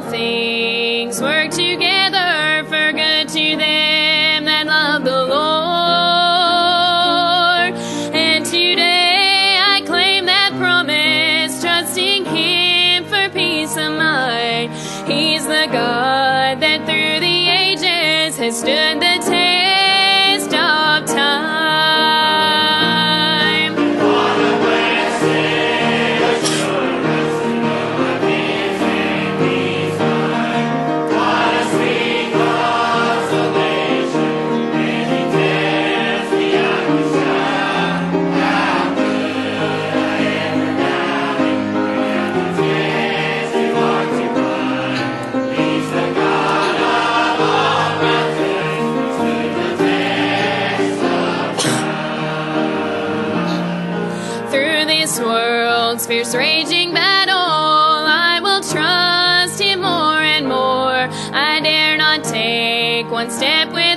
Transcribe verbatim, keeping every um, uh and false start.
things work together for good to them that love the Lord. And today I claim that promise, trusting Him for peace of mind. He's the God that through the ages has stood the test of time. World's fierce raging battle, I will trust Him more and more. I dare not take one step with